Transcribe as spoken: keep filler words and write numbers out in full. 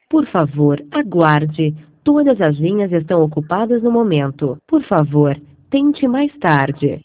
Por favor, aguarde. Todas as linhas estão ocupadas no momento. Por favor, tente mais tarde.